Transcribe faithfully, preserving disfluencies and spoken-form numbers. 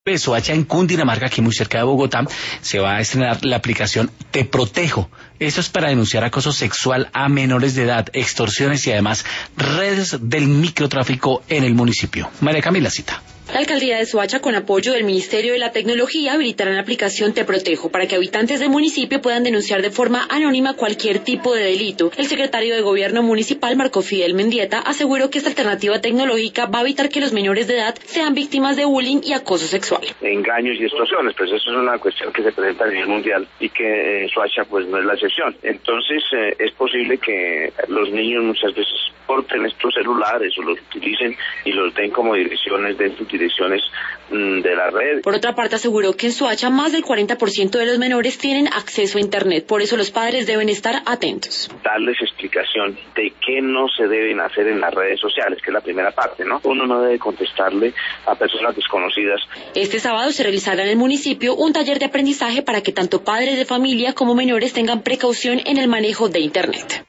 Soacha, en Cundinamarca, aquí muy cerca de Bogotá, se va a estrenar la aplicación Te Protejo. Esto es para denunciar acoso sexual a menores de edad, extorsiones y además redes del microtráfico en el municipio. María Camila Cita. La alcaldía de Soacha, con apoyo del Ministerio de la Tecnología, habilitará la aplicación Te Protejo para que habitantes del municipio puedan denunciar de forma anónima cualquier tipo de delito. El secretario de Gobierno Municipal, Marco Fidel Mendieta, aseguró que esta alternativa tecnológica va a evitar que los menores de edad sean víctimas de bullying y acoso sexual. Engaños y extorsiones, pues eso es una cuestión que se presenta a nivel mundial y que eh, Soacha pues no es la excepción. Entonces eh, es posible que los niños muchas veces porten estos celulares o los utilicen y los den como direcciones de direcciones mmm, de la red. Por otra parte, aseguró que en Soacha más del cuarenta por ciento de los menores tienen acceso a Internet, por eso los padres deben estar atentos. Darles explicación de qué no se deben hacer en las redes sociales, que es la primera parte, ¿no? Uno no debe contestarle a personas desconocidas. Este sábado se realizará en el municipio un taller de aprendizaje para que tanto padres de familia como menores tengan precaución en el manejo de Internet.